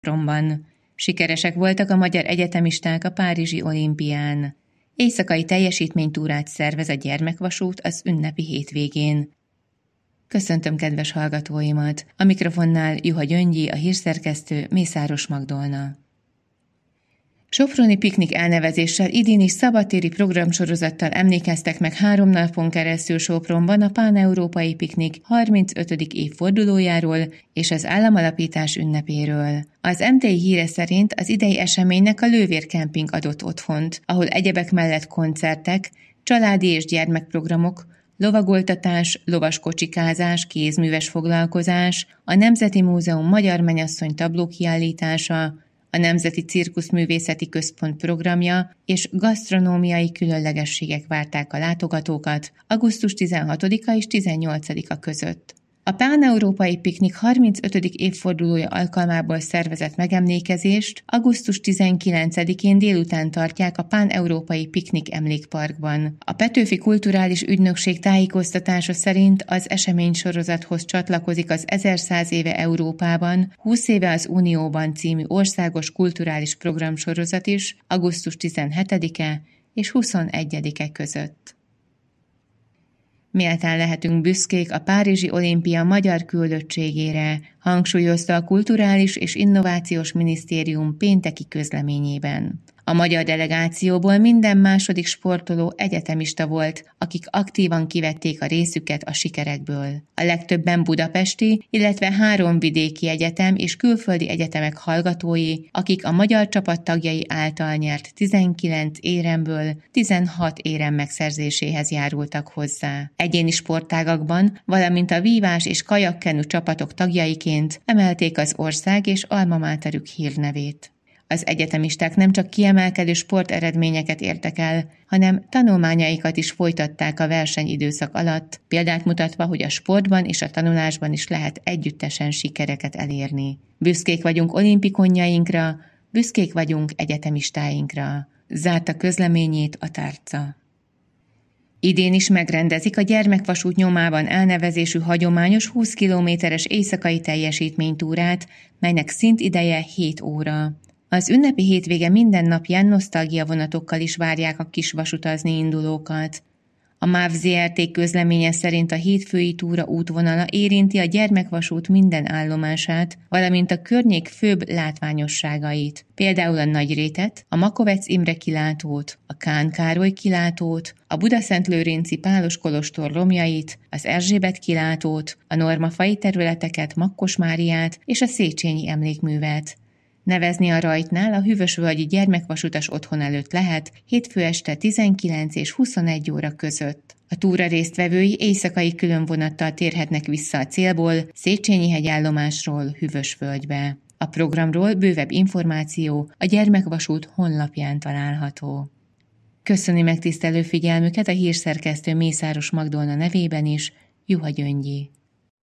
Sopronban. Sikeresek voltak a magyar egyetemisták a párizsi olimpián. Éjszakai teljesítménytúrát szervez a gyermekvasút az ünnepi hétvégén. Köszöntöm kedves hallgatóimat! A mikrofonnál Juha Gyöngyi, a hírszerkesztő, Mészáros Magdolna. Soproni piknik elnevezéssel idén is szabadtéri programsorozattal emlékeztek meg 3 napon keresztül Sopronban a Pán-európai Piknik 35. évfordulójáról és az államalapítás ünnepéről. Az MTI híre szerint az idei eseménynek a Lővér Kemping adott otthont, ahol egyebek mellett koncertek, családi és gyermekprogramok, lovagoltatás, lovaskocsikázás, kézműves foglalkozás, a Nemzeti Múzeum Magyar Mennyasszony tablókiállítása, a Nemzeti Cirkuszművészeti Központ programja és gasztronómiai különlegességek várták a látogatókat augusztus 16-a és 18-a között. A Pán-európai Piknik 35. évfordulója alkalmából szervezett megemlékezést augusztus 19-én délután tartják a Pán-európai Piknik emlékparkban. A Petőfi Kulturális Ügynökség tájékoztatása szerint az eseménysorozathoz csatlakozik az 1100 éve Európában, 20 éve az Unióban című országos kulturális programsorozat is augusztus 17-e és 21-e között. Méltán lehetünk büszkék a Párizsi Olimpia magyar küldöttségére, hangsúlyozta a Kulturális és Innovációs Minisztérium pénteki közleményében. A magyar delegációból minden második sportoló egyetemista volt, akik aktívan kivették a részüket a sikerekből. A legtöbben budapesti, illetve 3 vidéki egyetem és külföldi egyetemek hallgatói, akik a magyar csapat tagjai által nyert 19 éremből 16 érem megszerzéséhez járultak hozzá. Egyéni sportágakban, valamint a vívás és kajakkenu csapatok tagjaiként emelték az ország és alma materük hírnevét. Az egyetemisták nem csak kiemelkedő sporteredményeket értek el, hanem tanulmányaikat is folytatták a versenyidőszak alatt, példát mutatva, hogy a sportban és a tanulásban is lehet együttesen sikereket elérni. Büszkék vagyunk olimpikonjainkra, büszkék vagyunk egyetemistáinkra. Zárta közleményét a tárca. Idén is megrendezik a Gyermekvasút nyomában elnevezésű hagyományos 20 kilométeres éjszakai teljesítménytúrát, melynek szintideje 7 óra. Az ünnepi hétvége minden napján nosztalgia vonatokkal is várják a kisvasutazni indulókat. A MÁV Zrt. Közleménye szerint a hétfői túra útvonala érinti a Gyermekvasút minden állomását, valamint a környék főbb látványosságait, például a Nagyrétet, a Makovec Imre kilátót, a Kán Károly kilátót, a Budaszentlőrinci Pálos kolostor romjait, az Erzsébet kilátót, a normafai területeket, Makkos Máriát és a Széchenyi emlékművet. Nevezni a rajtnál a Hűvösvölgyi gyermekvasutas otthon előtt lehet hétfő este 19 és 21 óra között. A túra résztvevői éjszakai különvonattal térhetnek vissza a célból, Széchenyi hegyállomásról Hűvösvölgybe. A programról bővebb információ a Gyermekvasút honlapján található. Köszöni megtisztelő figyelmüket a hírszerkesztő Mészáros Magdolna nevében is, Juha Gyöngyi.